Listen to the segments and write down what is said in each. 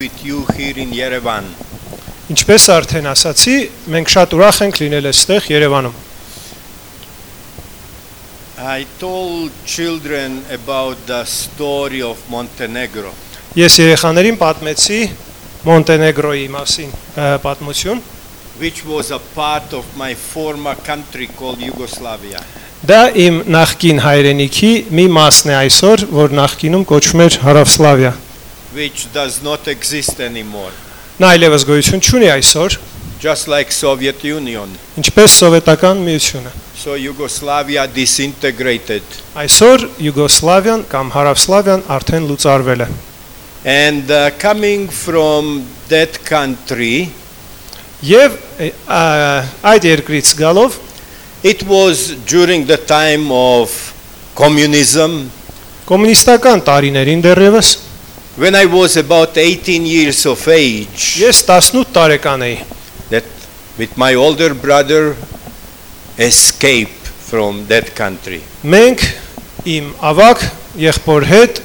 with you here in Yerevan. Ինչպես արդեն ասացի, մենք շատ ուրախ ենք լինել այստեղ Երևանում։ I told children about the story of Montenegro. Ես երեխաներին պատմեցի Մոնտենեգրոյի մասին պատմություն, Which was a part of my former country called Yugoslavia. Դա իմ նախկին հայրենիքի մի մասն է այսօր, որ նախկինում կոչվում էր Հարավսլավիա, Which does not exist anymore. Նա այլևս գոյություն չունի այսօր, Just like Soviet Union. ինչպես սովետական միությունը։ So Yugoslavia disintegrated. Այսօր Յուգոսլավիան կամ Հարավսլավիան արդեն լուծարվել է։ And coming from that country, Եվ այդ երկրից գալով it was during the time of communism, կոմունիստական տարիներին դեռևս when I was about 18 years of age, ես 18 տարեկան էի, that with my older brother escaped from that country. մենք իմ ավակ եղբոր հետ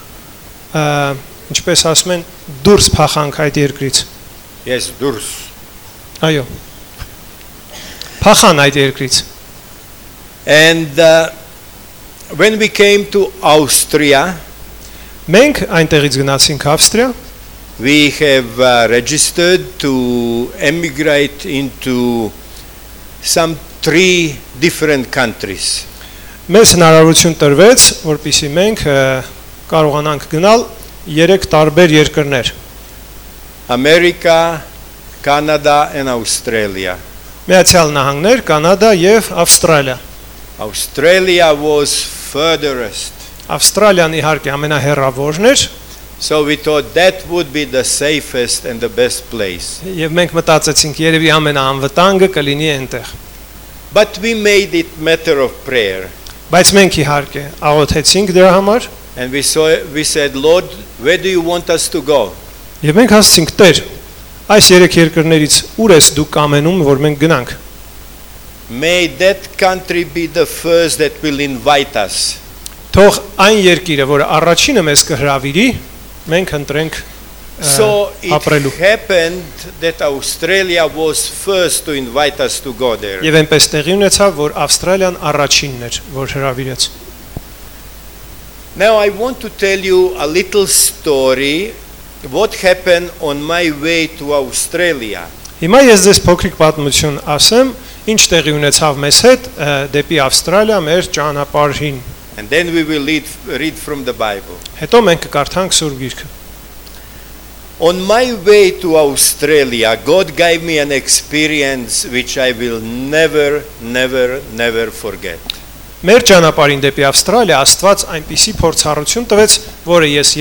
ինչպես ասում են դուրս փախանք այդ երկրից։ Yes, Durs. Այո։ Փախան այդ երկրից։ And when we came to Austria, Մենք այնտեղից գնացինք Ավստրիա, we have registered to emigrate into some 3 different countries. Մեզ հնարավորություն տրվեց, որպեսզի մենք կարողանանք գնալ 3 տարբեր երկրներ. America, Canada and Australia. Միացյալ Նահանգներ, Կանադա եւ Ավստրալիա։ Australia was furthest. Ավստրալիան իհարկե ամենահեռավորն էր, So we thought that would be the safest and the best place. եւ մենք մտածեցինք երևի ամենաանվտանգը կլինի այնտեղ։ But we made it matter of prayer. Բայց մենք իհարկե աղոթեցինք դրա համար And we said, Lord, where do you want us to go? եւ մենք ասացինք Տեր, այս 3 երկրներից ուր ես դու կամենում, որ մենք գնանք։ May that country be the first that will invite us. Թող այն երկիրը, որը առաջինը մեզ կհրավիրի, մենք ընտրենք So it ապրելու։ happened that Australia was first to invite us to go there. Եվ այնպես տեղի ունեցավ, որ Ավստրալիան առաջինն էր, որ հրավիրեց։ Now I want to tell you a little story what happened on my way to Australia. Հիմա ես ձեզ փոքրիկ պատմություն ասեմ, ինչ տեղի ունեցավ մեզ հետ դեպի Ավստրալիա մեր ճանապարհին։ And then we will read from the Bible. Հետո մենք կկարդանք Սուրբ Գիրքը։ On my way to Australia, God gave me an experience which I will never forget. Մեր ճանապարհին դեպի Ավստրալիա Աստված այնպիսի փորձառություն տվեց, որը ես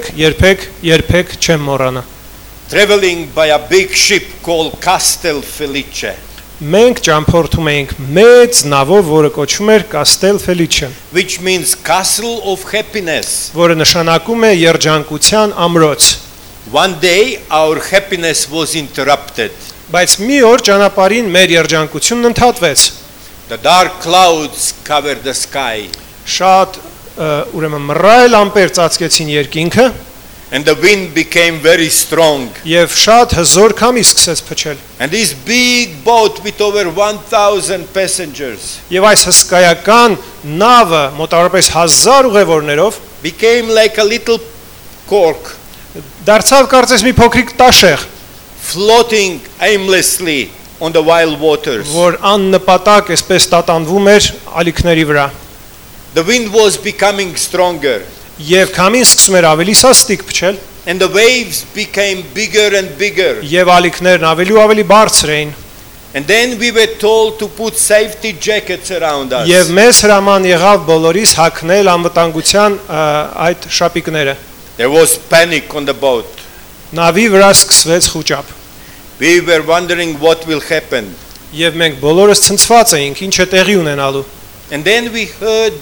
երբեք չեմ մոռանա։ Traveling by a big ship called Castel Felice, Մենք ճամփորդում էինք մեծ նավով, որը կոչվում էր Castel Felice, which means castle of happiness. որը նշանակում է երջանկության ամրոց։ One day our happiness was interrupted. Բայց մի օր ճանապարհին մեր երջանկությունն ընդհատվեց։ The dark clouds covered the sky. Շատ ուրեմն մռայլ ամպեր ծածկեցին երկինքը And the wind became very strong. եւ շատ հզոր քամի սկսեց փչել։ And this big boat with over 1,000 passengers Եվ այս հսկայական նավը մոտավորապես 1000 ուղևորներով became like a little cork, դարձավ կարծես մի փոքրիկ տաշեղ, floating aimlessly on the wild waters. որ աննպատակ այսպես տատանվում էր ալիքների վրա։ The wind was becoming stronger. Եվ քամին սկսում էր ավելի սաստիկ փչել, And the waves became bigger and bigger. եւ ալիքներն ավելի ու ավելի բարձր էին։ And then we were told to put safety jackets around us. Եվ մեզ հրաման եղավ բոլորիս հագնել անվտանգության այդ շապիկները։ There was panic on the boat. Նավի վրա սկսվեց խուճապ։ We were wondering what will happen. Եվ մենք բոլորս ցնցված էինք, ինչ է տեղի ունենալու։ And then we heard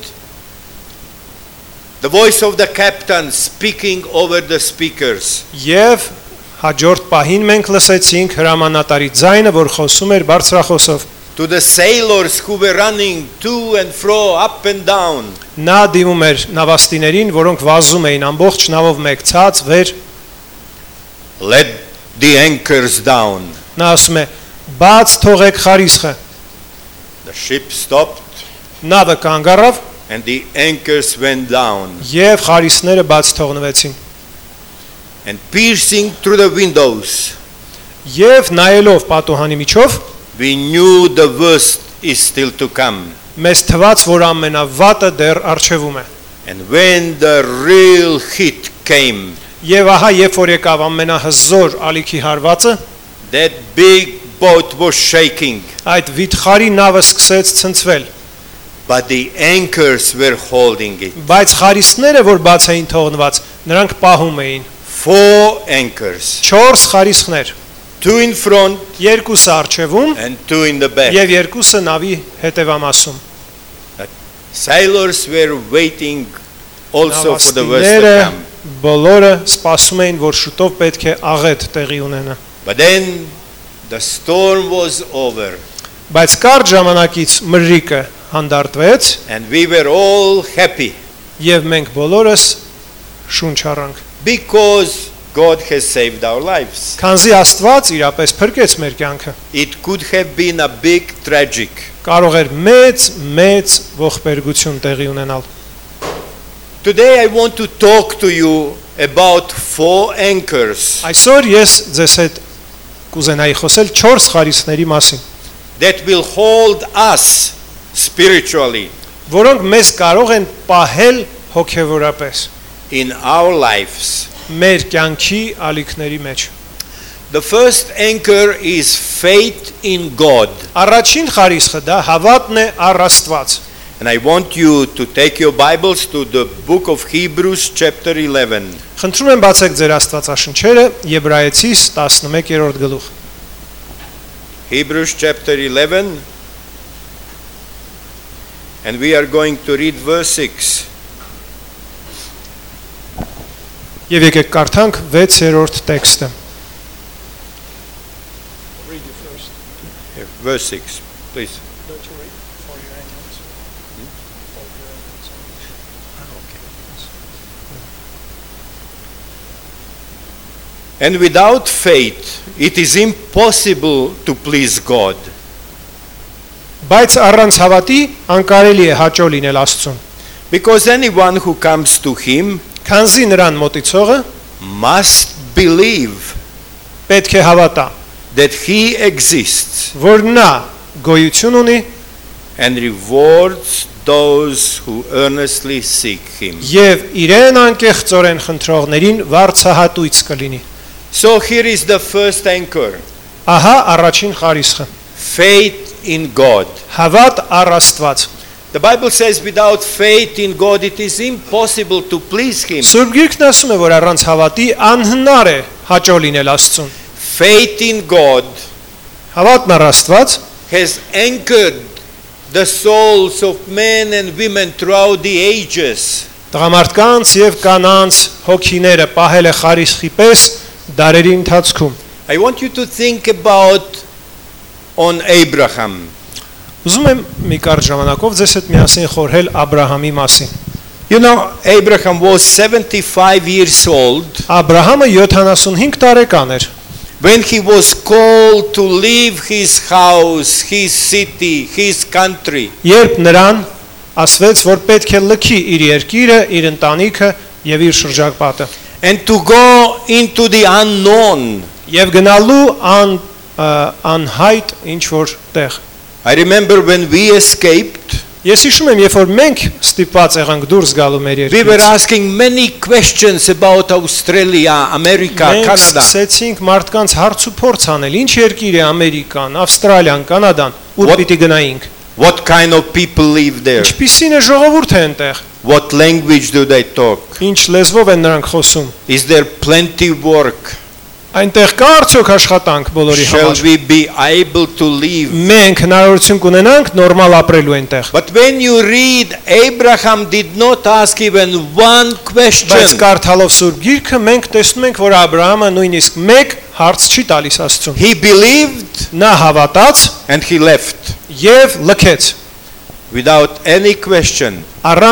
the voice of the captain speaking over the speakers. Եվ հաջորդ պահին մենք լսեցինք հրամանատարի ձայնը, որ խոսում էր բարձրախոսով։ To the sailors who were running to and fro, up and down. Նա դիմում էր նավաստիներին, որոնք վազում էին ամբողջ նավով մեկցած վեր։ let the anchors down. Նա ասում է. Բաց թողեք խարիսխը։ The ship stopped Նավը կանգ առավ and the anchors went down. եւ խարիսները բաց թողնվեցին։ And piercing through the windows, Եվ նայելով պատուհանի միջով we knew the worst is still to come. մեզ թվաց, որ ամենավատը դեռ առջևում է։ And when the real hit came, Եվ ահա երբ որ եկավ ամենահզոր ալիքի հարվածը, that big boat was shaking, այդ վիթխարի նավը սկսեց ցնցվել, but the anchors were holding it. բայց խարիսները, որ բաց էին թողնված, նրանք պահում էին։ 4 anchors, 4 խարիսխներ, 2 in front 2-ը առջևում and 2 in the back. եւ 2-ը նավի հետևամասում։ Sailors were waiting also for the worst Նավաստիները to come. բոլորը սպասում էին, որ շուտով պետք է աղետ տեղի ունենա։ But then the storm was over Բայց կարճ ժամանակից մրրիկը հանդարտվեց and we were all happy եւ մենք բոլորս շունչ առանք։ because God has saved our lives. Քանզի Աստված իրապես փրկեց մեր կյանքը։ It could have been a big tragic. Կարող էր մեծ ողբերգություն տեղի ունենալ։ Today I want to talk to you about 4 anchors Այսօր ես ձեզ հետ կուզենայի խոսել 4 խարիսների մասին, that will hold us spiritually որոնք մեզ կարող են պահել հոգևորապես in our lives. մեր կյանքի ալիքների մեջ։ The first anchor is faith in God. Առաջին խարիսխը դա հավատն է առ Աստված։ And I want you to take your Bibles to the book of Hebrews chapter 11. Խնդրում եմ բացեք ձեր Աստվածաշնչերը Եբրայեցիս 11-րդ գլուխ։ Hebrews chapter 11. And we are going to read verse 6. Եվ եկեք կարդանք 6-րդ տեքստը։ Verse 6, please. And without faith, it is impossible to please God. Բայց առանց հավատի անկարելի է հաճո լինել Աստծուն։ Because anyone who comes to Him Քանզի նրան մոտիցողը must believe պետք է հավատա, that He exists որ նա գոյություն ունի and rewards those who earnestly seek Him. եւ իրեն անկեղծորեն խնդրողներին վարձահատույց կլինի։ So here is the first anchor. Ահա առաջին խարիսխը։ Faith in God. Հավատ առ Աստված։ The Bible says without faith in God it is impossible to please Him. Սուրբ Գիրքն ասում է, որ առանց հավատի անհնար է հաճո լինել Աստծուն։ Faith in God Հավատն առ Աստված has anchored the souls of men and women throughout the ages. տղամարդկանց եւ կանանց հոգիները պահել է խարիսխի պես դարերի ընթացքում։ I want you to think about on Abraham. Ուզում եմ մի կարճ ժամանակով ձեզ հետ միասին խորհել Աբրահամի մասին։ You know, Abraham was 75 years old Աբրահամը 75 տարեկան էր, when he was called to leave his house, his city, his country. երբ նրան ասվեց, որ պետք է լքի իր երկիրը, իր ընտանիքը եւ իր շրջապատը And to go into the unknown. եւ գնալու անհայտ ինչ որ տեղ։ I remember when we escaped, Ես հիշում եմ, երբ որ մենք ստիպված եղանք դուրս գալու մեր we were երկրից, asking many questions about Australia, America, մենք Canada. սկսեցինք մարդկանց հարց ու փորձ անել, ինչ երկիր է Ամերիկան, Ավստրալիան, Կանադան, ուր What- պիտի գնայինք։ What kind of people live there? Ինչպիսին է ժողովուրդը այնտեղ։ What language do they talk? Ինչ լեզվով են նրանք խոսում։ Is there plenty work? Այնտեղ կա արդյոք աշխատանք բոլորի Shall համար։ we be able to live? Մենք հնարավորություն կունենանք նորմալ ապրելու այնտեղ։ But when you read, Abraham did not ask even one Բայց question. կարդալով Սուրբ Գիրքը մենք տեսնում ենք, որ Աբրահամը նույնիսկ մեկ հարց չի տալիս Աստծուն։ He believed Նա հավատաց and he left եւ լքեց without any question. առանց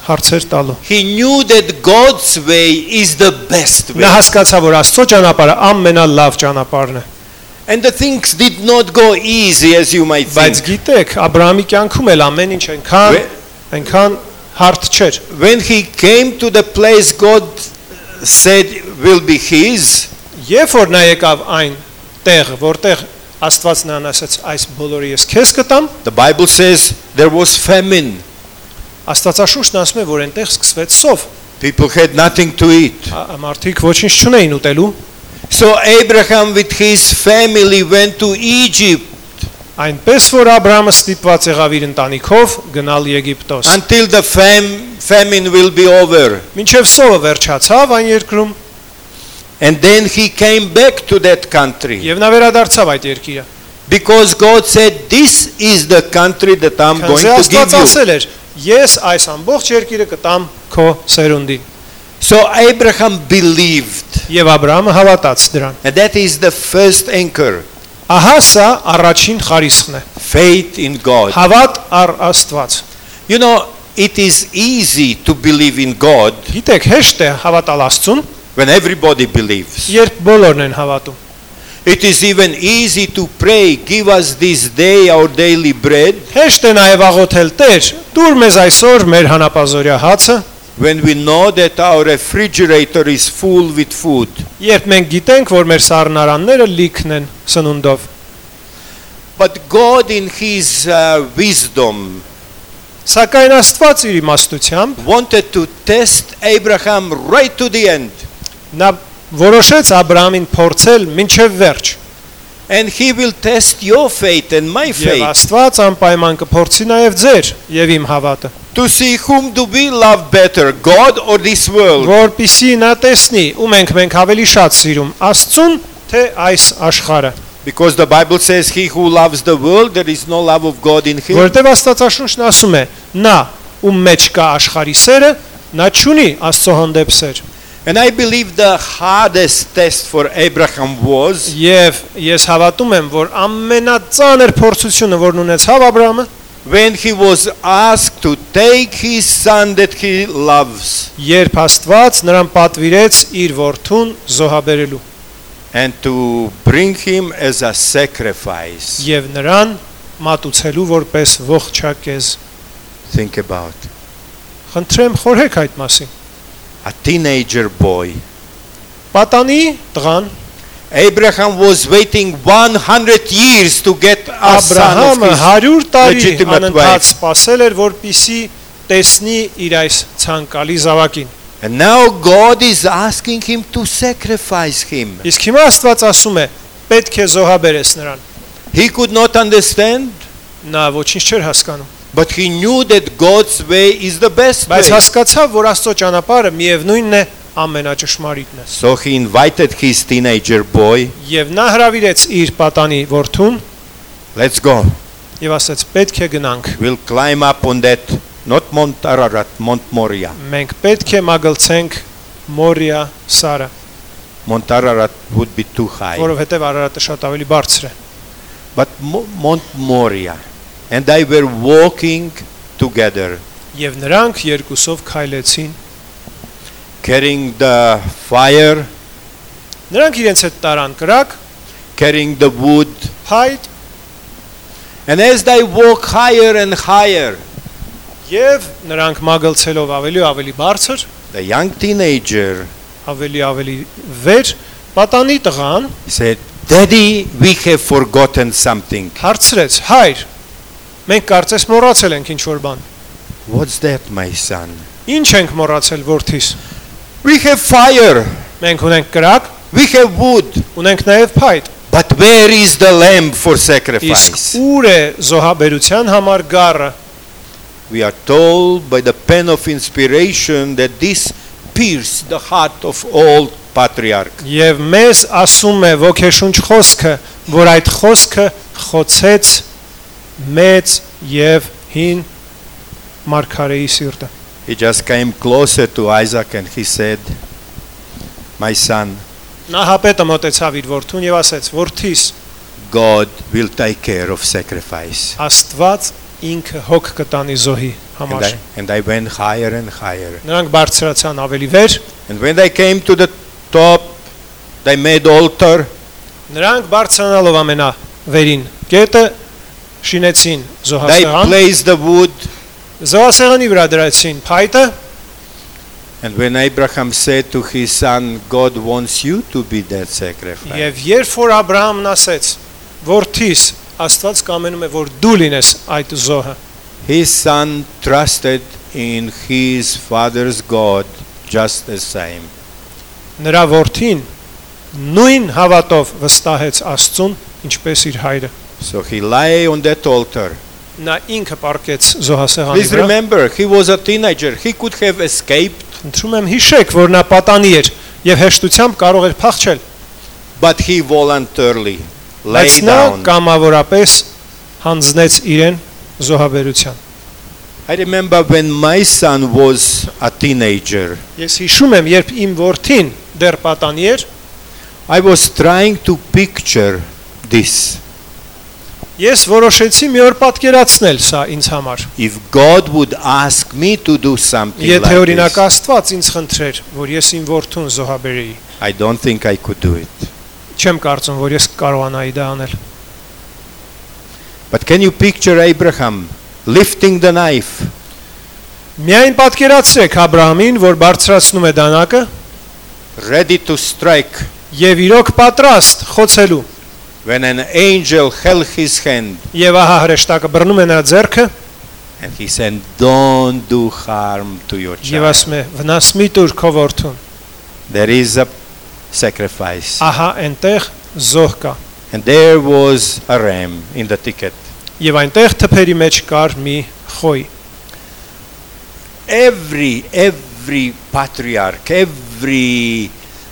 հարցեր տալու։ He knew that God's way is the best way. Նա հասկացավ, որ Աստծո ճանապարհը ամենալավ ճանապարհն է։ And the things did not go easy as you might Բայց think. գիտեք, Աբրահամի կյանքում էլ ամեն ինչ այնքան հարթ չէր։ When he came to the place God said will be his, Երբ որ նա եկավ այն տեղ, որտեղ Աստված նրան ասաց, այս բոլորը ես քեզ կտամ, the Bible says there was famine. Աստվածաշունչն ասում է, որ այնտեղ սկսվեց սով։ People had nothing to eat. Մարդիկ ոչինչ չունեին ուտելու։ So Abraham with his family went to Egypt Այնպես որ Աբրահամը ստիպված եղավ իր ընտանիքով գնալ Եգիպտոս։ until the famine will be over. Մինչև սովը վերջացավ այն երկրում, And then he came back to that country. եւ նա վերադարձավ այդ երկիրը։ Because God said, this is the country that I'm going Քանզի to give Աստված you. ասել էր, ես այս ամբողջ երկիրը կտամ քո սերունդին։ So Abraham believed. Եվ Աբրահամը հավատաց դրան։ And that is the first anchor. Ահա սա առաջին խարիսխն է։ Faith in God. Հավատ առ Աստված։ You know, it is easy to believe in God Գիտեք, հեշտ է հավատալ Աստծուն, when everybody believes. երբ բոլորն են հավատում։ It is even easy to pray, give us this day our daily bread, Հեշտ է նաև աղոթել Տեր, դուր մեզ այսօր մեր հանապազորյա հացը, when we know that our refrigerator is full with food. երբ մենք գիտենք, որ մեր սառնարանները լիքն են սնունդով։ But God in his wisdom Սակայն Աստված իր իմաստությամբ wanted to test Abraham right to the end. նա որոշեց Աբրահամին փորձել մինչև վերջ։ And he will test your faith and my Եվ faith Աստված անպայման կփորձի նաև ձեր եւ իմ հավատը, to see whom do we love better, God or this world. որpիսի նա տեսնի, ում մենք ավելի շատ սիրում, Աստծուն թե այս աշխարհը։ Because the Bible says he who loves the world, there is no love of God in him. Որտեւ Աստվածաշունչն ասում է, նա ում մեջ կա աշխարհի սերը, նա չունի Աստծո հանդեպ սեր։ And I believe the hardest test for Abraham was Եվ ես հավատում եմ, որ ամենածանր փորձությունը, որն ունեցավ Աբրահամը, when he was asked to take his son that he loves երբ Աստված նրան պատվիրեց իր որդուն զոհաբերելու and to bring him as a sacrifice. եւ նրան մատուցելու որպես ողջակեզ։ Think about Խնդրեմ խորհեք այդ մասին։ a teenager boy. Պատանի տղան Abraham was waiting 100 years to get a son Աբրահամը of 100 տարի legitimate անընդհատ wife. սպասել էր, որպիսի տեսնի իր այս ցանկալի զավակին։ And now God is asking him to sacrifice him. Իսկ հիմա Աստված ասում է, պետք է զոհաբերես նրան։ He could not understand, Նա ոչինչ չէր հասկանում, but he knew that God's way is the best way. բայց հասկացավ, որ Աստծո ճանապարհը միևնույնն է ամենաճշմարիտն է։ So he invited his teenager boy, Եվ նա հրավիրեց իր պատանի որդուն let's go. եւ ասաց, պետք է գնանք։ We'll climb up on that, not Mount Ararat, Mount Moriah. Մենք պետք է մագլցենք Մորիա սարը, Mount Ararat would be too high. որովհետեւ Արարատը շատ ավելի բարձր է։ But Mount Moriah. And they were walking together, Եվ նրանք երկուսով քայլեցին։ carrying the fire, Նրանք իրենց հետ տարան կրակ, carrying the wood. փայտ, And as they walk higher and higher, եւ նրանք մագլցելով ավելի բարձր, the young teenager ավելի վեր, պատանի տղան said, Daddy, we have forgotten something. հարցրեց. Հայր, մենք կարծես մոռացել ենք ինչ-որ բան։ What's that, my son? Ինչ ենք մոռացել որդիս։ We have fire, Մենք ունենք կրակ, we have wood, ունենք նաև փայտ։ but where is the lamb for Իսկ sacrifice? ուր է զոհաբերության համար գառը։ We are told by the pen of inspiration that this pierced the heart of all patriarchs. Եվ մեզ ասում է ոգեշունչ խոսքը, որ այդ խոսքը խոցեց մեծ եւ հին մարգարեի սիրտը։ He just came closer to Isaac and he said, my son, Նա հապետը մոտեցավ իր որդուն եւ ասեց. Որդիս, God will take care of sacrifice. Աստված ինքը հոգ կտանի զոհի համար։ And I went higher and higher. Նրանք բարձրացան ավելի վեր, And when they came to the top, they made altar. նրանք բարձրանալով ամենավերին կետը շինեցին They զոհասեղան, placed the wood. զոհասեղանի վրա դրեցին փայտը, And when Abraham said to his son, God wants you to be that sacrifice. եւ երբ որ Աբ รา համն ասեց, որդիս, Աստված կամենում է որ դու լինես այդ զոհը, His son trusted in his father's God just the same. նրա որդին նույն հավատով վստահեց Աստծուն, ինչպես իր հայրը։ So he lay on that altar. Նա ինքը պառկեց զոհասեղանի Please վրա։ remember, he was a teenager. He could have escaped, Խնդրում եմ հիշեք, որ նա պատանի էր եւ հեշտությամբ կարող էր փախչել, but he voluntarily lay բայց նա down. կամավորապես հանձնեց իրեն զոհաբերության։ I remember when my son was a teenager, Ես հիշում եմ, երբ իմ որդին դեռ պատանի էր, I was trying to picture this. ես որոշեցի մի օր պատկերացնել սա ինձ համար։ If God would ask me to do something Եթե like օրինակ this, Աստված ինձ խնդրեր, որ ես իմ որդուն զոհաբերեի, I don't think I could do it. չեմ կարծում, որ ես կարողանայի դա անել։ But can you picture Abraham lifting the knife? Միայն պատկերացրեք Աբ รา համին, որ բարձրացնում է դանակը Ready to strike, եւ իրոք պատրաստ խոցելու։ when an angel held his hand Եվ ահա հրեշտակը բռնում է նրա ձեռքը and he said, don't do harm to your եւ child. ասում է վնաս մի տուր քո որդուն։ There is a sacrifice. Ահա այնտեղ զոհ կա։ And there was a ram in the ticket. Եվ այնտեղ թփերի մեջ կար մի խոյ։ Every patriarch, every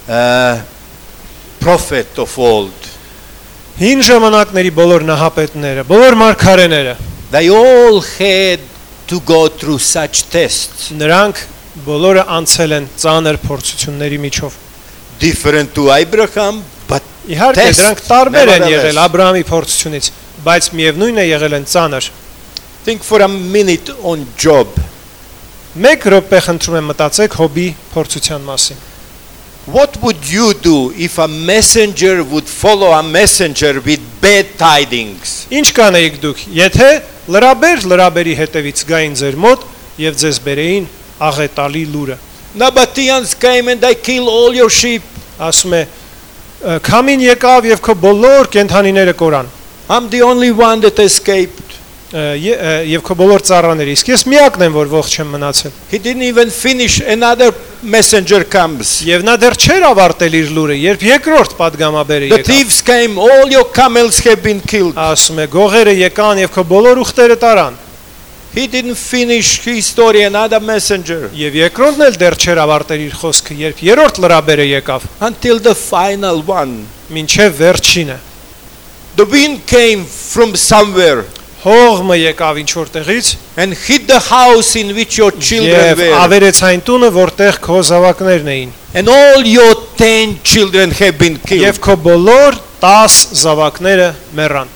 prophet of old, Հին ժամանակների բոլոր նահապետները, բոլոր մարգարեները, they all had to go through such tests. նրանք բոլորը անցել են ծանր փորձությունների միջով։ Different to Abraham, but Իհարկե Test, դրանք տարբեր են nevertheless. եղել Աբ รา համի փորձությունից, բայց միևնույնն է եղել են ծանր։ think for a minute on Job. Մեկ րոպե խնդրում եմ մտածեք Հոբի փորձության մասին։ What would you do if a messenger would follow a messenger with bad tidings? Ինչ կանեիք դուք, եթե լրաբերի հետևից գային ձեր մոտ եւ ձեզ բերեին աղետալի լուրը։ Nabateans came and they killed all your sheep. Ասում է քամին եկավ եւ քո բոլոր կենթանիները կորան։ I'm the only one that escaped. Եվ քո բոլոր ծառաները, իսկ ես միակն եմ, որ ողջ եմ մնացել։ He didn't even finish. Another messenger comes. Եվ նա դեռ չէր ավարտել իր լուրը, երբ երկրորդ падգամաբերը The եկավ։ thieves came. All your camels have been killed. Ասում է գողերը եկան եւ քո բոլոր ուխտերը տարան։ He didn't finish his story. Another messenger. Եվ երկրորդն էլ դեռ չէր ավարտել իր խոսքը, երբ երրորդ լրաբերը եկավ, Until the final one. մինչև վերջինը։ The wind came from somewhere Հողմը եկավ ինչ որտեղից and hit the house in which your children եւ were. ավերեց այն տունը, որտեղ քո զավակներն էին։ And all your 10 children have been killed. Եվ քո բոլոր 10 զավակները մեռան։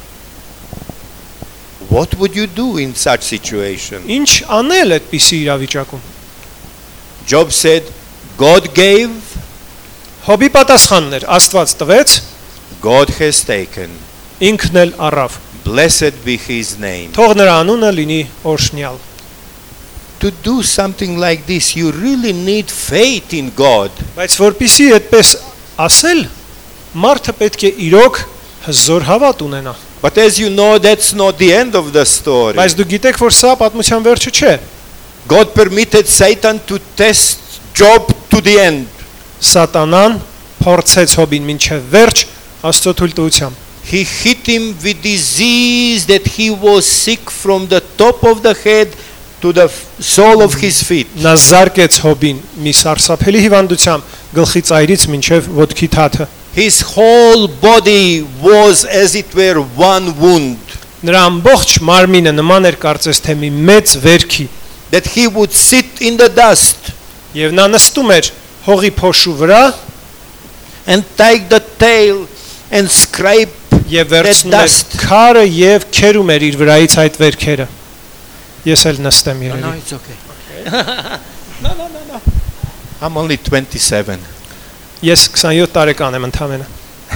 What would you do in such situation? Ինչ անել այդպիսի իրավիճակում։ Job said, God gave, Հոբի պատասխանն էր, Աստված տվեց, God has taken. ինքն էլ առավ։ Blessed be his name. Թող նրա անունը լինի օրհնյալ։ To do something like this, you really need faith in God. Բայց որpիսի այդպես ասել, մարդը պետք է իրոք հզոր հավատ ունենա։ But as you know, that's not the end of the story. Բայց դու գիտեք, որ սա պատմության վերջը չէ։ God permitted Satan to test Job to the end. Սատանան փորձեց Հոբին մինչև վերջ Աստծո թույլտվությամբ։ He hit him with disease that he was sick from the top of the head to the sole of his feet. Նա զարկեց Հոբին մի սարսափելի հիվանդությամբ գլխից այրից մինչև ոտքի թաթը։ His whole body was as it were one wound. Նրա ամբողջ մարմինը նման էր կարծես թե մի մեծ վերքի։ That he would sit in the dust Եվ նա նստում էր հողի փոշու վրա and take the tail and scrape եւ that վերցնում էր dust. քարը եւ քերում էր իր վրայից այդ վերքերը։ Ես էլ նստեմ No, երևի։ it's okay. No. I'm only 27. Ես 27 տարեկան եմ ընդամենը։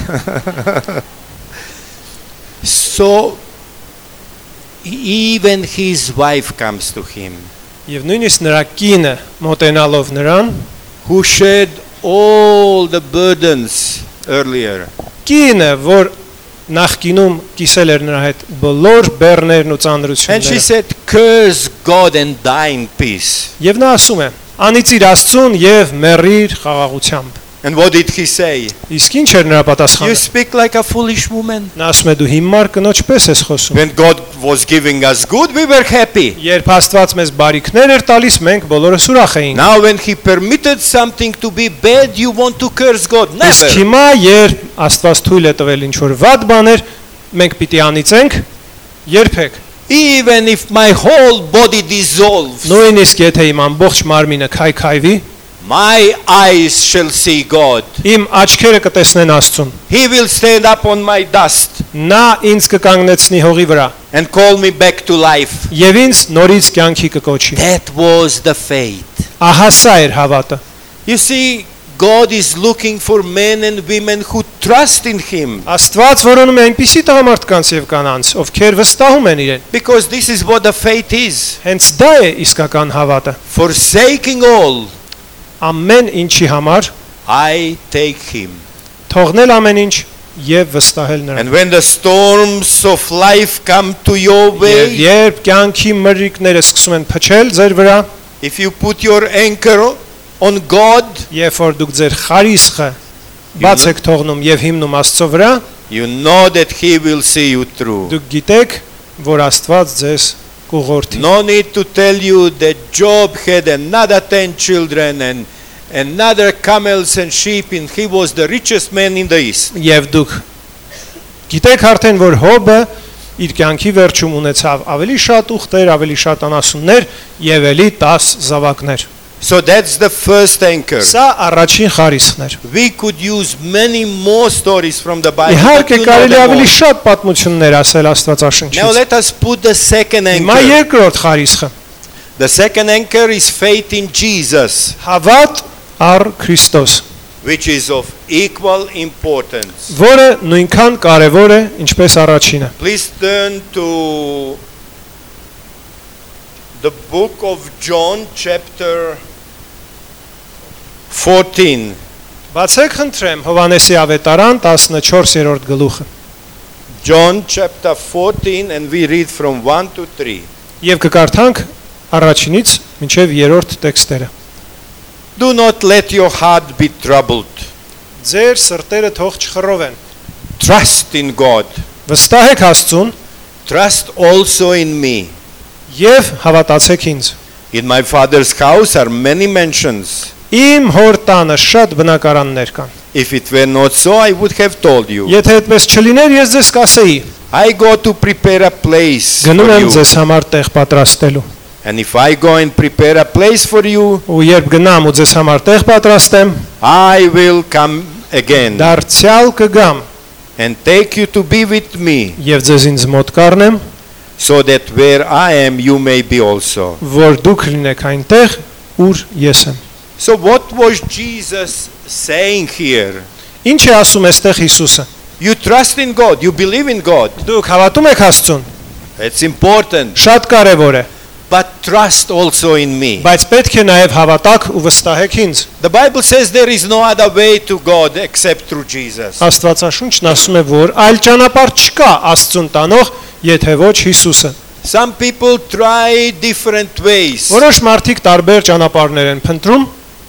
So even his wife comes to him, Եվ նույնիսկ նրա կինը մոտենալով նրան, who shared all the burdens earlier. կինը, որ նախկինում կիսել էր նրա հետ բոլոր բեռներն ու And she ծանրությունները։ said, curse God and die in peace. Եվ նա ասում է. Անիծիր Աստծուն եւ մեռիր խաղաղությամբ։ And what did he say? Իսկ ինչ էր նրա You պատասխանը։ speak like a foolish woman. Նա ասում է դու հիմար կնոջ պես ես խոսում։ When God was giving us good, we were happy. Երբ Աստված մեզ բարիքներ էր տալիս, մենք բոլորս ուրախ էինք։ Now when he permitted something to be bad, you want to curse God. Իսկ Never. հիմա երբ Աստված թույլ է տվել ինչ որ վատ բաներ, մենք պիտի անիծենք, երբեք։ Even if my whole body dissolves, Նույնիսկ եթե իմ ամբողջ մարմինը քայքայվի, my eyes shall see God. իմ աչքերը կտեսնեն Աստծուն։ He will stand up on my dust Նա ինձ կկանգնեցնի հողի վրա and call me back to life. եւ ինձ նորից կյանքի կկոչի։ That was the faith. Ահա սա էր հավատը։ You see, God is looking for men and women who trust in him, Աստված որոնում է այնպիսի տղամարդկանց եւ կանանց, ովքեր վստահում են իրեն։ because this is what the faith is. Հենց դա է իսկական հավատը։ Forsaking all, Ամեն ինչի համար I take him. թողնել ամեն ինչ եւ վստահել նրան։ And when the storms of life come to your Եվ way, երբ կյանքի մրրիկները սկսում են փչել ձեր վրա, if you put your anchor on God, երբ որ դուք ձեր խարիսխը բաց եք թողնում եւ հիմնում Աստծո վրա, you know that he will see you through. դուք գիտեք, որ Աստված ձեզ կուղորդի։ No need to tell you that Job had another 10 children and another camels and sheep, and he was the richest man in the east. Եվ դուք գիտեք արդեն, որ Հոբը իր կյանքի վերջում ունեցավ ավելի շատ ուխտեր, ավելի շատ անասուններ եւ էլի 10 զավակներ։ So that's the first anchor. Սա առաջին խարիսխն էր։ We could use many more stories from the Bible. but Իհարկե you know կարելի them ավելի all. շատ պատմություններ ասել Now Աստվածաշնչից։ let us put the second Հիմա anchor. երկրորդ խարիսխը։ The second anchor is faith in Jesus, Հավատ առ Քրիստոս, which is of equal importance. որը նույնքան կարևոր է, ինչպես առաջինը։ Please turn to the book of John, chapter 14. Բացեք խնդրեմ Հովանեսի ավետարան 14-րդ գլուխը։ John chapter 14, and we read from 1 to 3. Եվ կկարդանք առաջինից մինչև 3-րդ տեքստերը։ Do not let your heart be troubled. Ձեր սրտերը թող չխռովեն։ Trust in God. Վստահեք Աստծուն Trust also in me. եւ հավատացեք ինձ։ In my Father's house are many mansions. Իմ հոր տանը շատ բնակարաններ կան։ If it were not so, I would have told you. Եթե այդպես չլիներ, ես ձեզ կասեի. I go to prepare a place Գնում for եմ you. ձեզ համար տեղ պատրաստելու։ And if I go and prepare a place for you, Ու երբ գնամ ու ձեզ համար տեղ պատրաստեմ, I will come again դարձյալ կգամ and take you to be with me, եւ ձեզ ինձ մոտ կառնեմ, so that where I am, you may be also. որ դուք լինեք այնտեղ, ուր ես եմ։ So what was Jesus saying here? Ինչ է ասում այստեղ Հիսուսը։ You trust in God, you believe in God. Դուք հավատում եք Աստծուն։ It's important. Շատ կարևոր է, But trust also in me. բայց պետք է նաև հավատաք ու վստահեք ինձ։ The Bible says there is no other way to God except through Jesus. Աստվածաշունչն ասում է, որ այլ ճանապարհ չկա Աստծուն տանող, եթե ոչ Հիսուսը։ Some people try different ways, Որոշ մարդիկ տարբեր ճանապարհներ են փնտրում,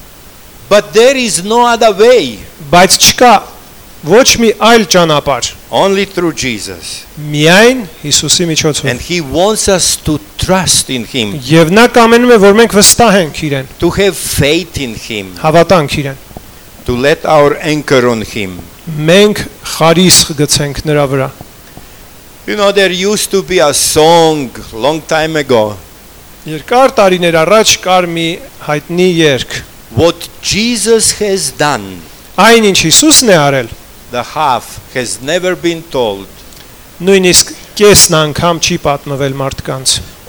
but there is no other way, բայց չկա ոչ մի այլ ճանապարհ, only through Jesus. միայն Հիսուսի միջոցով։ And He wants us to trust in Him, Եվ նա կամենում է, որ մենք վստահենք իրեն, to have faith in Him, հավատանք իրեն։ to let our anchor on Him. Մենք խարիսխ գցենք նրա վրա։ You know, there used to be a song long time ago. Երկար տարիներ առաջ կար մի հայտնի երգ։ What Jesus has done, Այն ինչ Հիսուսն է արել, the half has never been told. նույնիսկ կեսն անգամ չի պատմվել մարդկանց։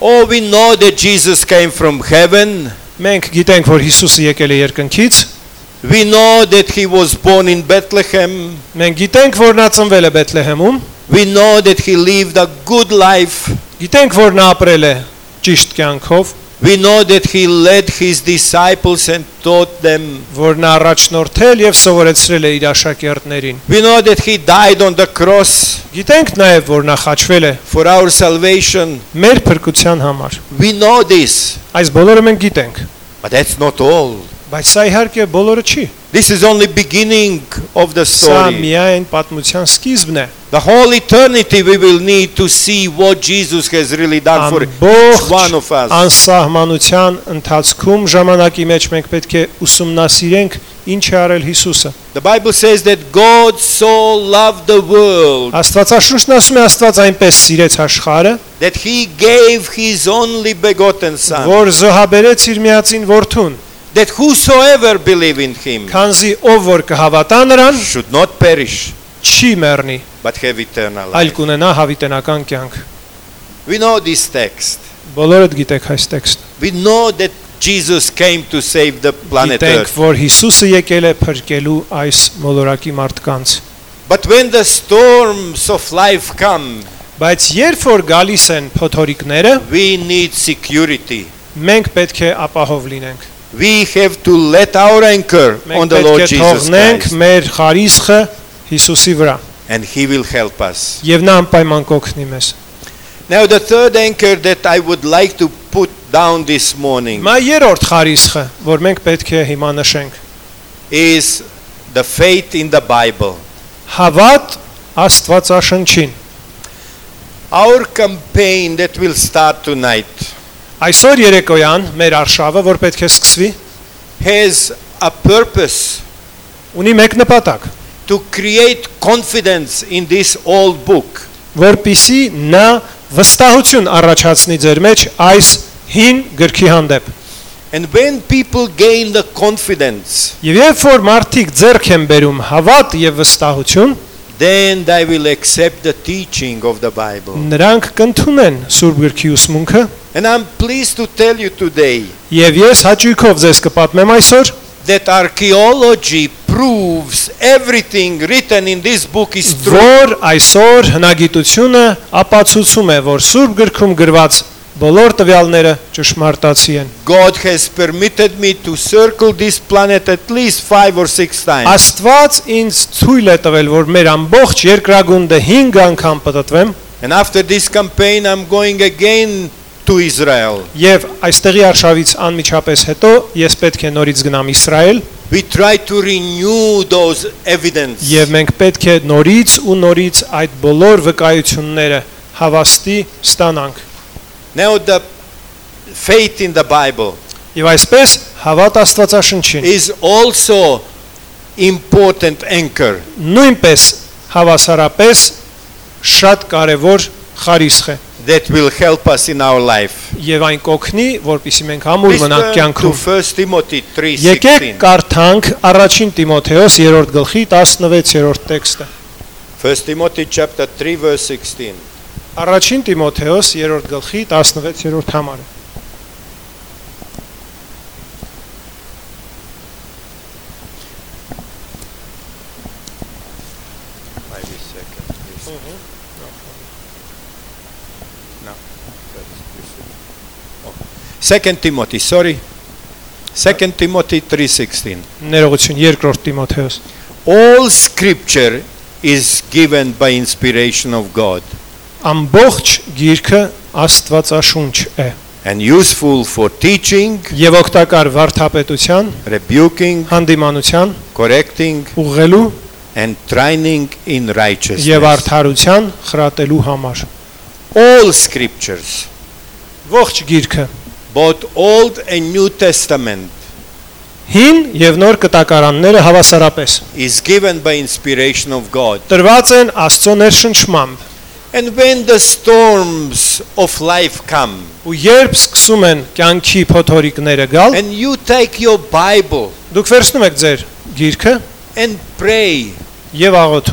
Oh, we know that Jesus came from heaven. Մենք գիտենք, որ Հիսուսը եկել է երկնքից, We know that he was born in Bethlehem. մենք գիտենք, որ նա ծնվել է Բեթլեհեմում, We know that he lived a good life. գիտենք, որ նա ապրել է ճիշտ կյանքով, We know that he led his disciples and taught them. որ նա առաջնորդել եւ սովորեցրել է իր աշակերտներին։ We know that he died on the cross Գիտենք նաեւ, որ նա խաչվել է for our salvation. մեր փրկության համար։ We know this, Այս բոլորը մենք գիտենք, but that's not all. բայց սա իհարկե բոլորը չի։ This is only beginning of the Սա story. միայն պատմության սկիզբն է։ The whole eternity we will need to see what Jesus has really done for each one of us. Անսահմանության ընթացքում ժամանակի մեջ մենք պետք է ուսումնասիրենք ինչ է արել Հիսուսը։ The Bible says that God so loved the world Աստվածաշունչն ասում է Աստված այնպես սիրեց աշխարհը, that he gave his only begotten son, որ զոհաբերեց իր միածին որդուն, that whosoever believe in him քանզի ով որ կհավատա նրան should not perish չի մեռնի, but have eternal այլ life. կունենա հավիտենական կյանք։ We know this text. Բոլորդ գիտեք այս տեքստը։ We know that Jesus came to save the planet Գիտենք, Earth. որ Հիսուսը եկել է փրկելու այս մոլորակի մարդկանց։ But when the storms of life come, Բայց երբ որ գալիս են փոթորիկները, we need security. մենք պետք է ապահով լինենք։ We have to let our anchor on Մենք the Lord պետք է Jesus թողնենք Christ, մեր խարիսխը Հիսուսի վրա, and he will help us. եւ նա անպայման կօգնի մեզ։ Now the third anchor that I would like to put down this morning Մա երրորդ խարիսխը, որ մենք պետք է հիմա նշենք, is the faith in the Bible. հավատ Աստվածաշնչին։ Our campaign that will start tonight Այսօր երեկոյան մեր արշավը, որ պետք է սկսվի, has a purpose ունի մեկ նպատակ, to create confidence in this old book. որպիսի նա վստահություն առաջացնի ձեր մեջ այս հին գրքի հանդեպ։ And when people gain the confidence, Եվ երբ որ մարդիկ ձեռք են բերում հավատ եւ վստահություն, then they will accept the teaching of the Bible. նրանք կընդունեն Սուրբ գրքի ուսմունքը, And I'm pleased to tell you today եւ ես հաճույքով ձեզ կպատմեմ այսօր, that archaeology proves everything written in this book is true. որ այսօր հնագիտությունը ապացուցում է, որ Սուրբ գրքում գրված բոլոր տվյալները ճշմարտացի են։ God has permitted me to circle this planet at least 5 or 6 times. Աստված ինձ թույլ է տվել, որ մեր ամբողջ երկրագունդը 5 անգամ պատտվեմ, And after this campaign I'm going again to Israel. եւ այստեղի արշավից անմիջապես հետո ես պետք է նորից գնամ Իսրայել, We try to renew those evidence. եւ մենք պետք է նորից ու նորից այդ բոլոր վկայությունները հավաստի ստանանք։ Now the faith in the Bible Եվ այսպես հավատ Աստվածաշնչին is also important anchor. նույնպես հավասարապես շատ կարևոր խարիսխ է That will help us in our life. եւ այն կօգնի, որպեսզի մենք ամուր Please մնանք turn to կյանքում։ 1 Timothy Եկեք 3:16. կարդանք առաջին Տիմոթեոս 3-րդ գլխի 16-րդ տեքստը։ 1 Timothy chapter 3 verse 16. Առաջին Տիմոթեոս 3-րդ գլխի 16-րդ համարը։ Maybe second, please. No. Oh. 2 Timothy, sorry. 2 Timothy 3:16. Ներողություն, երկրորդ Տիմոթեոս։ All scripture is given by inspiration of God Ամբողջ գիրքը Աստվածաշունչ է and useful for teaching, եւ օգտակար վարդապետության, rebuking, հանդիմանության, correcting, ուղղելու and training in եւ righteousness. արդարության խրատելու համար։ All scriptures, Ողջ գիրքը both Old and New Testament, հին եւ նոր կտակարանները հավասարապես is given by inspiration of God. տրված են Աստծո ներշնչմամբ։ And when the storms of life come, Ու երբ սկսում են կյանքի փոթորիկները գալ, and you take your Bible դուք վերցնում եք ձեր գիրքը and pray, եւ աղոթում։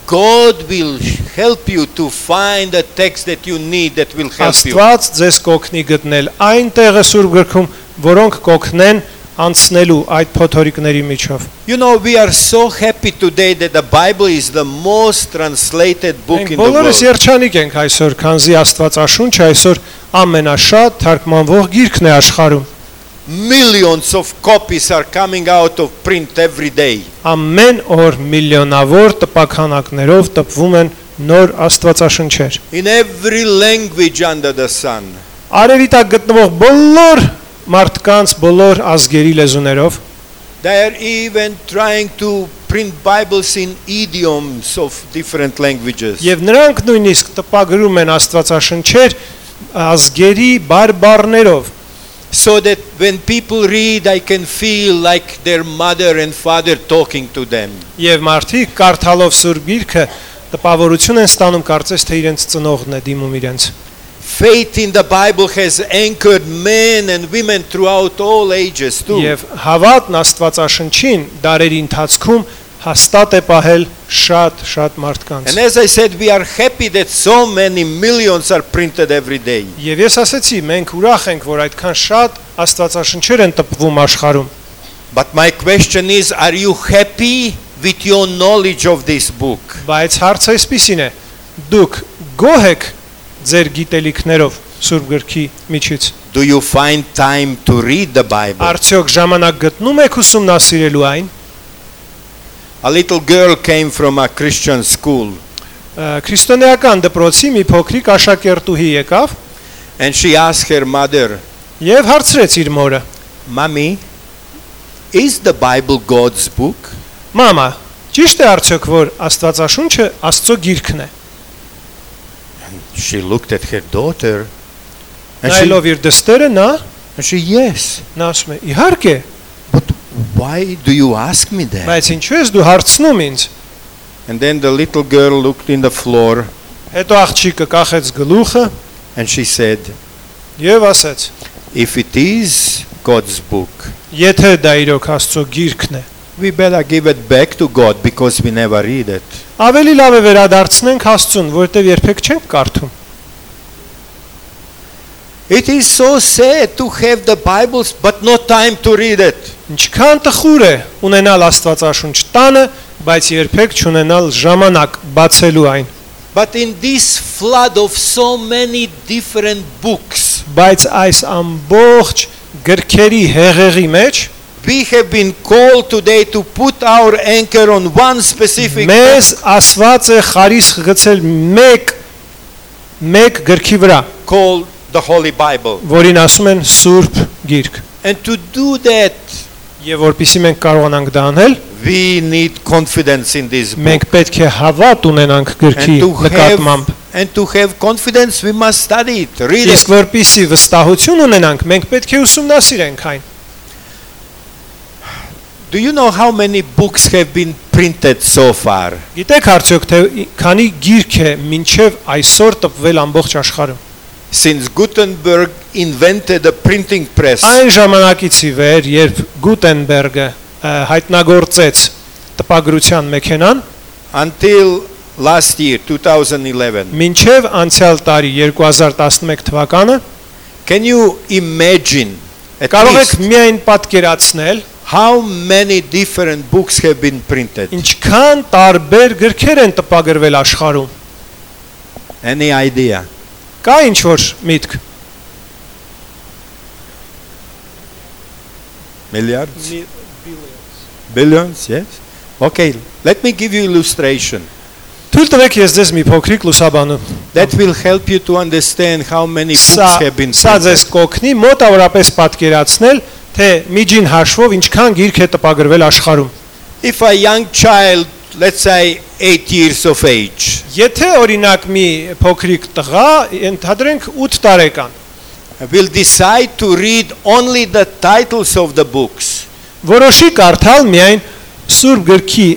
God will help you to find the text that you need that will help you. Աստված ձեզ կօգնի գտնել այն տեղը Սուրբ գրքում, որոնք կօգնեն անցնելու այդ փոթորիկների միջով։ You know, we are so happy today that the Bible is the most translated book in the Բոլորս world. երջանիկ ենք այսօր, քանզի Աստվածաշունչը այսօր ամենաշատ թարգմանվող գիրքն է աշխարհում։ Millions of copies are coming out of print every day. Ամեն օր միլիոնավոր տպաքանակներով տպվում են նոր Աստվածաշնչեր։ In every language under the sun. Արևի տակ գտնվող բոլոր մարդկանց բոլոր ազգերի լեզուներով They are even trying to print Bibles in idioms of different languages. եւ նրանք նույնիսկ տպագրում են Աստվածաշնչեր ազգերի բարբառներով, So that when people read, I can feel like their mother and father talking to them. եւ մարդիկ կարդալով Սուրբ Գիրքը տպավորություն են ստանում, կարծես թե իրենց ծնողն է դիմում իրենց։ Faith in the Bible has anchored men and women throughout all ages too. Եվ հավատն Աստվածաշնչին դարերի ընթացքում հաստատ է պահել շատ մարդկանց։ And as I said, we are happy that so many millions are printed every day. Եվ ես ասեցի, մենք ուրախ ենք, որ այդքան շատ Աստվածաշնչեր են տպվում աշխարհում։ But my question is, are you happy with your knowledge of this book? Բայց հարցը այսպիսին է. դուք գոհ եք ձեր գիտելիքներով Սուրբ Գրքի միջից։ Do you find time to read the Bible? Արդյոք ժամանակ գտնում եք ուսումնասիրելու այն։ A little girl came from a Christian school Քրիստոնեական դպրոցի մի փոքրիկ աշակերտուհի եկավ and she asked her mother, եւ հարցրեց իր մորը. Mommy, is the Bible God's book? Մամա, ճիշտ է արդյոք որ Աստվածաշունչը Աստծո գիրքն է։ She looked at her daughter and Նայելով իր դստերը նա she yes. նա ասում է. Իհարկե, But why do you ask me that? բայց ինչու ես դու հարցնում ինձ։ And then the little girl looked in the floor Հետո աղջիկը կախեց գլուխը and she said, եւ ասեց. if it is God's book, Եթե դա իրոք Աստծո գիրքն է, we better give it back to God because we never read it. ավելի լավ է վերադարձնենք Աստծուն, որովհետեւ երբեք չենք կարդում։ It is so sad to have the Bibles but no time to read it. Ինչքան տխուր է ունենալ Աստվածաշունչ տանը, բայց երբեք չունենալ ժամանակ բացելու այն։ But in this flood of so many different books, Բայց այս ամբողջ գրքերի հեղեղի մեջ we have been called today to put our anchor on one specific մեզ ասված է խարիսխ գցել մեկ գրքի վրա, called the Holy Bible. որին ասում են Սուրբ Գիրք։ And to do that, Եվ որpիսի մենք կարողանանք դա անել, we need confidence in this book. մենք պետք է հավատ ունենանք գրքի նկատմամբ։ And to have confidence, we must study it, read Իսկ it. որպիսի վստահություն ունենանք, մենք պետք է ուսումնասիրենք այն։ Do you know how many books have been printed so far? Գիտեք արդյոք թե քանի գիրք է մինչև այսօր տպվել ամբողջ աշխարհում։ Since Gutenberg invented the printing press, Այն ժամանակից ի վեր, երբ Գուտենբերգը հայտնագործեց տպագրության մեքենան, until last year, 2011. մինչև անցյալ տարի 2011 թվականը, Can you imagine at կարող եք least միայն պատկերացնել, how many different books have been printed? ինչքան տարբեր գրքեր են տպագրվել աշխարհում։ Any idea? Կա ինչ-որ միտք։ Milliards? Billions, yes? Okay, let me give you illustration. Թույլ տվեք ես ձեզ մի փոքրիկ լուսաբանում։ That will help you to understand how many books have been Սա ձեզ printed. կօգնի մոտավորապես պատկերացնել, թե միջին հաշվով ինչքան գիրք է տպագրվել աշխարհում։ If a young child, let's say 8 years of age, Եթե օրինակ մի փոքրիկ տղա, ընդհանրենք 8 տարեկան, will decide to read only the titles of the books, որոշի կարդալ միայն Սուրբ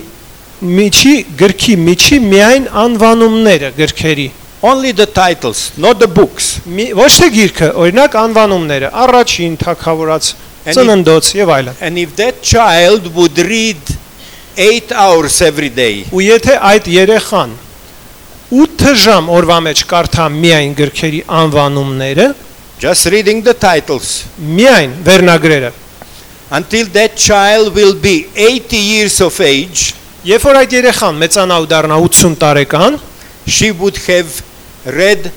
գրքի միջի միայն անվանումները գրքերի, only the titles, not the books. ոչ թե գիրքը, օրինակ անվանումները, առաջին, թագավորած, ծննդոց եւ այլն։ And if that child would read 8 hours every day, Ու եթե այդ երեխան 8 ժամ օրվա մեջ կարդա միայն գրքերի անվանումները, just reading the titles, միայն վերնագրերը, until that child will be 80 years of age, երբ որ այդ երեխան մեծանա ու դառնա 80 տարեկան, she would have read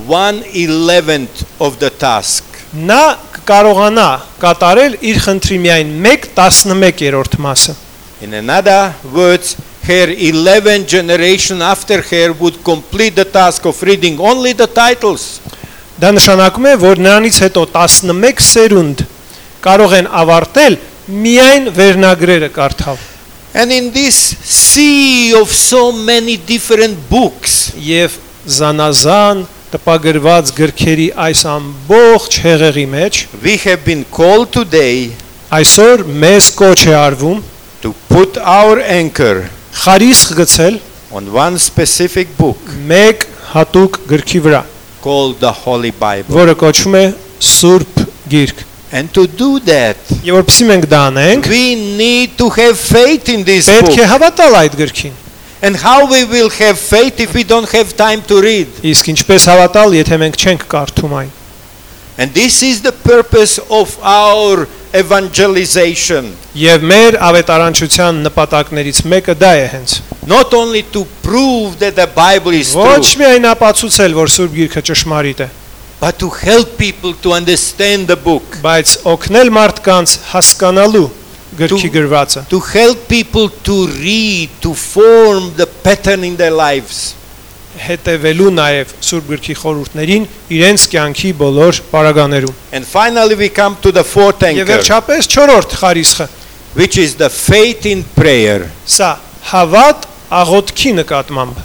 1/11 of the task. նա կարողանա կատարել իր խնդրի միայն 1/11 մասը։ In another words, her 11 generation after her would complete the task of reading only the titles. Դա նշանակում է, որ նրանից հետո 11 սերունդ կարող են ավարտել միայն վերնագրերը կարդալ։ And in this sea of so many different books, Եվ զանազան տպագրված գրքերի այս ամբողջ հեղեղի մեջ we have been called today այսօր մեզ կոչ է արվում to put our anchor խարիսխ գցել on one specific book մեկ հատուկ գրքի վրա, called the Holy Bible. որը կոչվում է Սուրբ Գիրք։ And to do that, Եվ որպեսզի մենք դա անենք, we need to have faith in this պետք book. է հավատալ այդ գրքին։ And how we will have faith if we don't have time to read? Իսկ ինչպես հավատալ, եթե մենք չենք կարդում այն։ And this is the purpose of our evangelization. Եվ մեր ավետարանչության նպատակներից մեկը դա է հենց։ Not only to prove that the Bible is Ոչ true, միայն ապացուցել, որ Սուրբ Գիրքը ճշմարիտ է, but to help people to understand the book. բայց օգնել մարդկանց հասկանալու գրքի գրվածը, To help people to read, to form the pattern in their lives. հետևելու նաև Սուրբ Գրքի խորհուրդներին իրենց կյանքի բոլոր պարագաներում։ And finally we come to the fourth Եվ anchor, վերջապես 4-րդ խարիսխը, which is the faith in prayer. սա հավատ աղոթքի նկատմամբ։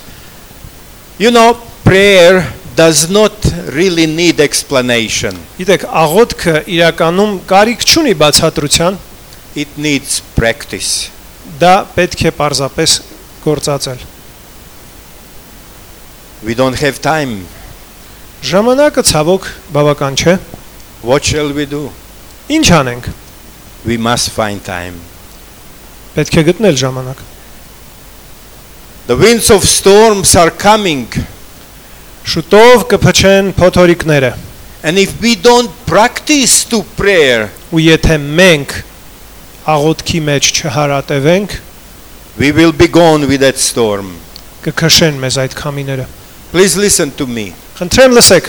You know, prayer does not really need explanation. Գիտեք, աղոթքը իրականում կարիք չունի բացատրության, It needs practice. դա պետք է պարզապես գործածել։ We don't have time. Ժամանակը ցավոք բավական չէ։ What shall we do? Ինչ անենք։ We must find time. Պետք է գտնել ժամանակ։ The winds of storms are coming. Շուտով կփչեն փոթորիկները։ And if we don't practice to prayer, Ու եթե մենք աղոթքի մեջ չհարատևենք, we will be gone with that storm. կքշեն մեզ այդ քամիները։ Please listen to me. Խնդրեմ լսեք։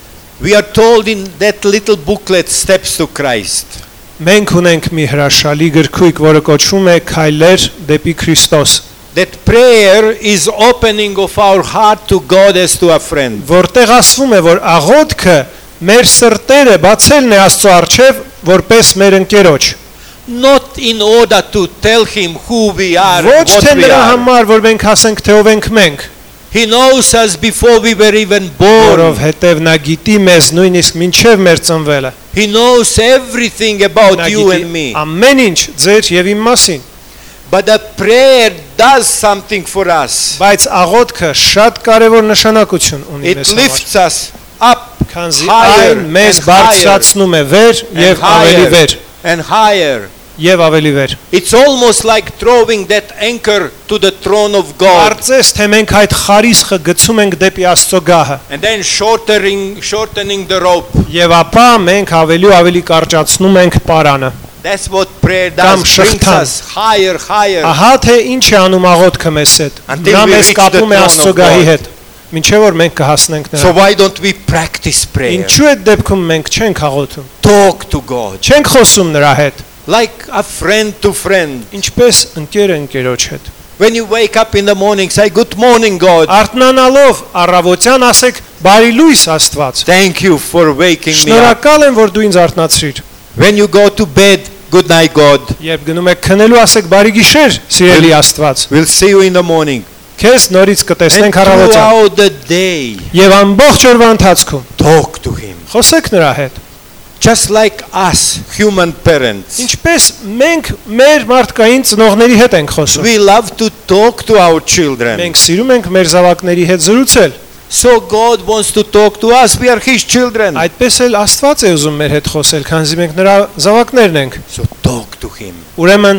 We are told in that little booklet, Steps to Christ, Մենք ունենք մի հրաշալի գրքույկ, որը կոչվում է Քայլեր դեպի Քրիստոս, that prayer is opening of our heart to God as to a friend. որտեղ ասվում է, որ աղոթքը մեր սրտերը բացելն է Աստծո առջև, որպես մեր ընկերոջ։ Not in order to tell him who we are, Ոչ what թե we նրա are. համար, որ մենք ասենք, թե ով ենք մենք, He knows us before we were even born. որովհետև նա գիտի մեզ նույնիսկ մինչև մեր ծնվելը։ He knows everything about Նա you and գիտի me. ամեն ինչ ձեր եւ իմ մասին, But the prayer does something for us. բայց աղոթքը շատ կարևոր նշանակություն ունի It մեզ համար, lifts us up քանզի higher այն մեզ and higher բարձրացնում է վեր and եւ ավելի higher վեր and higher. եւ ավելի վեր։ It's almost like throwing that anchor to the throne of God Կարծես թե մենք այդ խարիսխը գցում ենք դեպի Աստծո գահը and then shortening the rope. եւ ապա մենք ավելի ու ավելի կարճացնում ենք պարանը։ That's what prayer Կամ does. Brings շղթան։ us higher, higher. Ահա թե ինչ է անում աղոթքը մեզ հետ։ Until Նա we մեզ reach the կապում է throne Աստծո of գահի God. հետ, մինչև որ մենք կհասնենք So նրան։ why don't we practice prayer? Ինչու այդ դեպքում մենք չենք աղոթում։ Talk to God Չենք խոսում նրա հետ, like a friend to friend. ինչպես ընկերը ընկերոջ հետ։ When you wake up in the morning, say, "Good morning, God. Արթնանալով առավոտյան ասեք բարի լույս Աստված։ Thank you for waking me up." Շնորհակալ եմ, որ դու ինձ արթնացրիր։ When you go to bed, good night, God. Երբ գնում եք քնելու, ասեք բարի գիշեր, սիրելի Աստված։ We'll see you in the morning. Քեզ նորից And կտեսնենք առավոտյան։ throughout the day, Եվ ամբողջ օրվա ընթացքում talk to Him. խոսեք նրա հետ։ Just like us, human parents. Ինչպես մենք մեր մարդկային ծնողների հետ ենք խոսում։ We love to talk to our children. Մենք սիրում ենք մեր զավակների հետ զրուցել։ So God wants to talk to us. We are His children. Այդպես էլ Աստված է ուզում մեր հետ խոսել, քանզի մենք նրա զավակներն ենք։ So talk to Him. Ուրեմն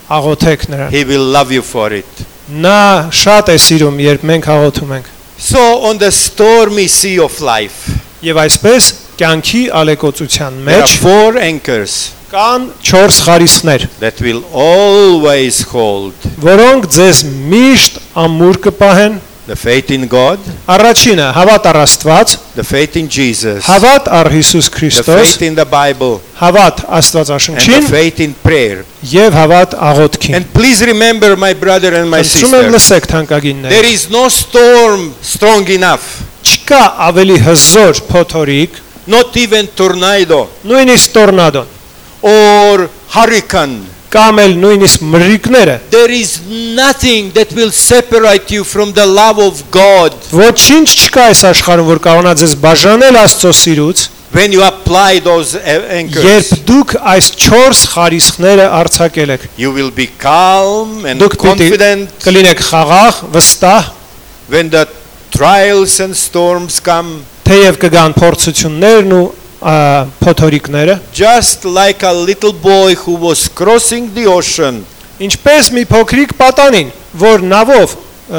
աղոթեք նրան։ He will love you for it. Նա շատ է սիրում, երբ մենք աղոթում ենք։ So on the stormy sea of life, Եվ այսպես կյանքի ալեկոծության there are մեջ 4 anchors կան 4 խարիսխներ, that will always hold: որոնք ձեզ միշտ ամուր կպահեն։ the faith in God, Առաջինը հավատ առ Աստված, the faith in Jesus, հավատ առ Հիսուս the Քրիստոս, faith in the Bible, հավատ and the Աստվածաշնչին faith in prayer. եւ հավատ աղոթքին։ And please remember, my brother and my Խնդրում եմ sister, լսեք թանկագիններ։ there is no storm strong enough, Չկա ավելի հզոր փոթորիկ, not even tornado նույնիսկ տորնադոն, or hurricane. կամ էլ նույնիսկ մրրիկները։ There is nothing that will separate you from the love of God Ոչինչ չկա այս աշխարհում, որ կարողանա ձեզ բաժանել Աստծո սիրուց, when you apply those anchors. երբ դուք այս 4 խարիսխները արձակել եք։ You will be calm and Դուք պիտի confident կլինեք խաղաղ, վստահ, when the trials and storms come, թեև կգան փորձություններն ու փոթորիկները, just like a little boy who was crossing the ocean. ինչպես մի փոքրիկ պատանին, որ նավով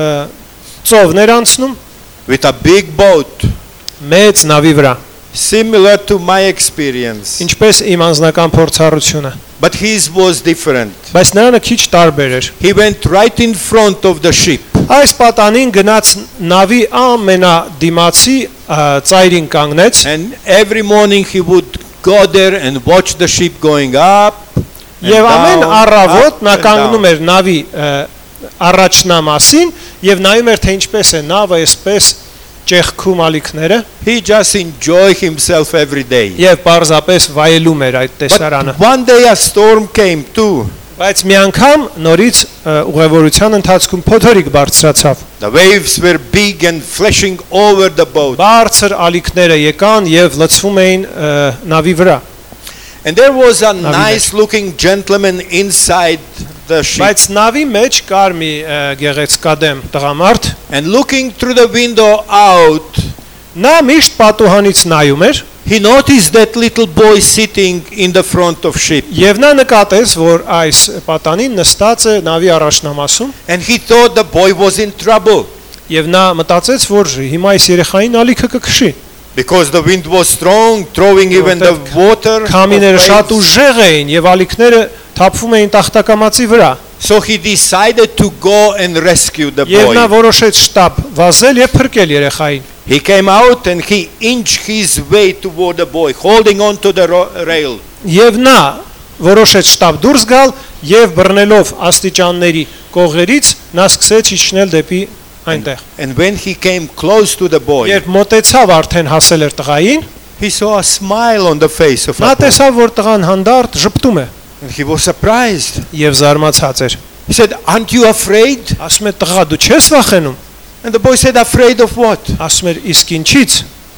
ծովներ անցնում With a big boat, մեծ նավի վրա, similar to my experience, ինչպես իմ անձնական փորձառությունը, but his was different. բայց նրանը քիչ տարբեր էր։ He went right in front of the ship. Այս պատանին գնաց նավի ամենադիմացի ծայրին կանգնեց And every morning he would go there and watch the ship going up and եւ ամեն down, առավոտ up նա and կանգնում down. էր նավի առաջնամասին եւ նայում էր թե ինչպես է նավը այսպես ճեղքում ալիքները He just enjoyed himself every day. եւ պարզապես վայելում էր այդ տեսարանը։ But one day a storm came too. Բայց մի անգամ նորից ուղևորության ընթացքում փոթորիկ բարձրացավ։ The waves were big and flashing over the boat. Բարձր ալիքները եկան եւ լցվում էին նավի վրա։ And there was a nice looking gentleman inside the ship. Բայց նավի մեջ կար մի գեղեցկադեմ տղամարդ, And looking through the window out, նա միշտ պատուհանից նայում էր he noticed that little boy sitting in the front of ship. եւ նա նկատեց, որ այս պատանին նստած է նավի առաջնամասում And he thought the boy was in trouble եւ նա մտածեց, որ հիմա այս երեխային ալիքը կքշի։ because the wind was strong, throwing even the water. Քամիները of շատ waves. ուժեղ էին եւ ալիքները թափվում էին տախտակամածի վրա։ So he decided to go and rescue the Եվ նա boy. որոշեց շտապ վազել եւ փրկել երեխային։ He came out and he inched his way toward the boy, holding on to the rail. Եվ նա որոշեց շտապ դուրս գալ եւ բռնելով աստիճանների կողերից նա սկսեց իջնել դեպի այնտեղ։ And when he came close to the boy, Երբ մոտեցավ արդեն հասել էր տղային, he saw a smile on the face of նա the boy. տեսավ, որ տղան հանդարտ ժպտում է And he was surprised. եւ զարմացած էր։ He said, "Aren't you afraid?" Ասում է տղա դու չես վախենում։ And the boy said, "Afraid of what?" Ասում էր իսկ ինչից։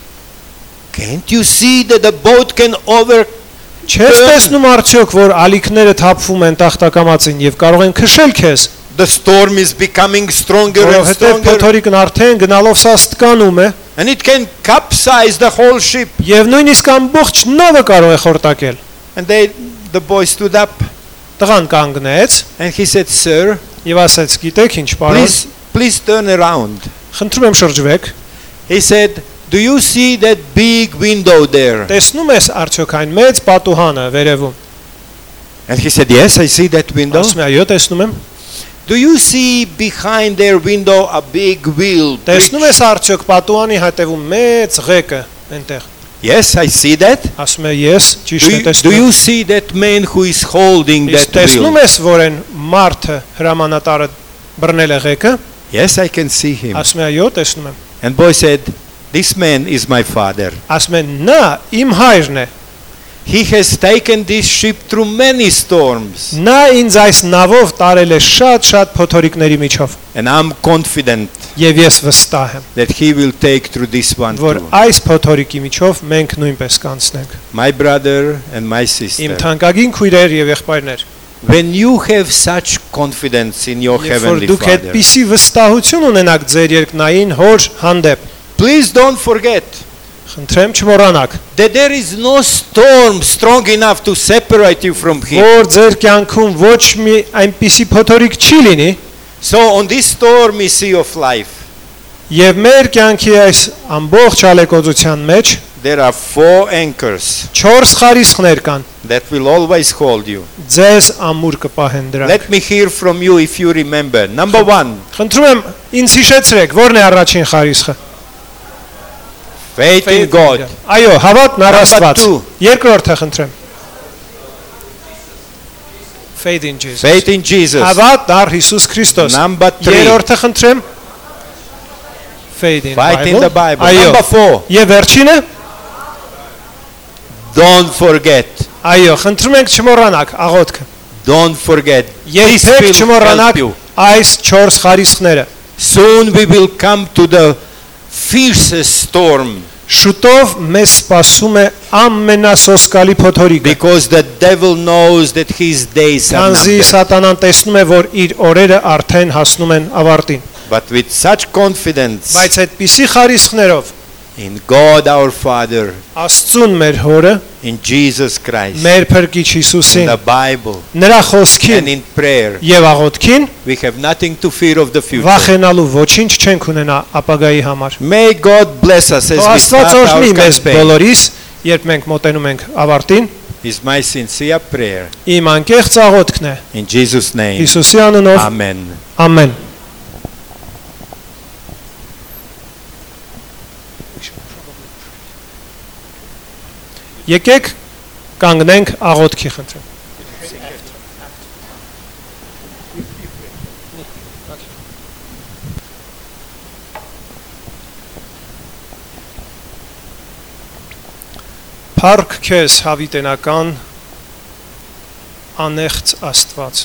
Can't you see that the boat can over Չես տեսնում արդյոք որ ալիքները թափվում են տախտակամածին եւ կարող են քշել քեզ։ the storm is becoming stronger and Որովհետեւ stronger, փոթորիկն արդեն գնալով սաստկանում է and it can capsize the whole ship. եւ նույնիսկ ամբողջ նավը կարող է խորտակել։ And the boy stood up Տղան կանգնեց and he said, "Sir, եւ ասաց գիտեք ինչ պարոն, please turn around." խնդրում եմ շրջվեք։ He said, "Do you see that big window there?" Տեսնում ես արդյոք այն մեծ պատուհանը վերևում։ And he said, "Yes, I see that window." Ասում է այո տեսնում եմ։ Do you see behind their window a big wheel? Տեսնում ես արդյոք պատուհանի հետևում մեծ ղեկը այնտեղ։ Yes, I see that. Ասում է ես ճիշտ է Do տեսնում։ you see that man who is holding Իսկ that տեսնում wheel? ես որ այն մարդը հրամանատարը բռնել է ղեկը։ Yes, I can see him. Ասում է այո տեսնում եմ։ And boy said, "This man is my father. Ասում է նա իմ հայրն է։ He has taken this ship through many storms, Նա ինձ այս նավով տարել է շատ փոթորիկների միջով and I'm confident եւ ես վստահ եմ that he will take through this one որ too." այս փոթորիկի միջով մենք նույնպես կանցնենք։ My brother and my Իմ sister, թանկագին քույրեր եւ եղբայրներ, when you have such confidence in your երբ որ heavenly դուք Father, այդպիսի վստահություն ունենաք ձեր երկնային հոր հանդեպ, please don't forget Խնդրեմ չմոռանաք, that there is no storm strong enough to separate you from Him. որ ձեր կյանքում ոչ մի այնպիսի փոթորիկ չի լինի, So on this stormy sea of life, եւ մեր կյանքի այս ամբողջ ալեկոծության մեջ there are 4 anchors 4 խարիսխներ կան, that will always hold you. ձեզ ամուր կպահեն դրանք։ Let me hear from you if you remember. Number 1, Խնդրում եմ ինձ հիշեցրեք, ո՞րն է առաջին խարիսխը։ faith in God. Այո, հավատն առ Աստված։ two. Երկրորդը խնդրեմ։ Faith in Jesus։ Faith in Jesus. Հավատ առ Հիսուս Քրիստոս։ Number 3, Երրորդը խնդրեմ։ Faith in fight in the Bible. Այո։ Number 4, Եվ վերջինը։ don't forget. Այո, խնդրում ենք չմոռանաք աղոթքը։ Don't forget. This Երբեք will help չմոռանաք you. այս 4 խարիսխները։ Soon we will come to the fiercest storm Շուտով մեզ սպասում է ամենասոսկալի փոթորիկը։ because the devil knows that his days are Քանզի numbered. սատանան տեսնում է, որ իր օրերը արդեն հասնում են ավարտին։ But with such confidence Բայց այդպիսի խարիսխներով in God our Father, Աստծուն մեր հորը, in Jesus Christ, մեր փրկիչ in Հիսուսին, the Bible, նրա and խոսքին in prayer, եւ աղոթքին we have nothing to fear of the future. վախենալու ոչինչ չենք ունենա ապագայի համար։ May God bless us as we Աստված start օրհնի our մեզ campaign. բոլորիս, երբ մենք մոտենում ենք ավարտին, Is my sincere prayer. իմ անկեղծ աղոթքն է In Jesus' name. Հիսուսի անունով, Amen. ամեն։ Եկեք կանգնենք աղոթքի խնդրեմ։ Փառք քեզ հավիտենական անեղծ Աստված։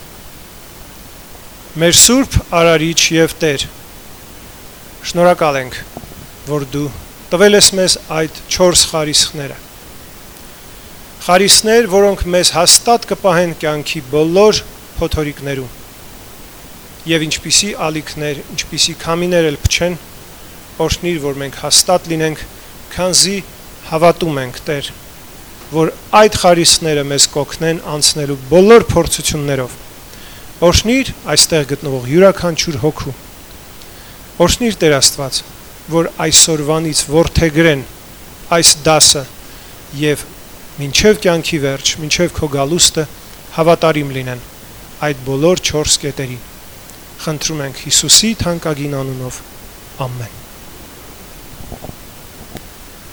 Մեր Սուրբ Արարիչ եւ Տեր, շնորհակալ ենք, որ դու տվել ես մեզ այդ 4 խարիսխները։ Խարիսներ, որոնք մեզ հաստատ կպահեն կյանքի բոլոր փոթորիկներում։ Եվ ինչպիսի ալիքներ, ինչպիսի քամիներ էլ փչեն, օրհնիր, որ մենք հաստատ լինենք, քանզի հավատում ենք, Տեր, որ այդ խարիսները մեզ կօգնեն անցնելու բոլոր փորձություններով։ Օրհնիր այստեղ գտնվող յուրաքանչյուր հոգու։ Օրհնիր Տեր Աստված, որ այսօրվանից որդեգրեն այս դասը եւ մինչև կյանքի վերջ, մինչև քո գալուստը հավատարիմ լինեն այդ բոլոր 4 կետերին։ Խնդրում ենք Հիսուսի թանկագին անունով։ Ամեն։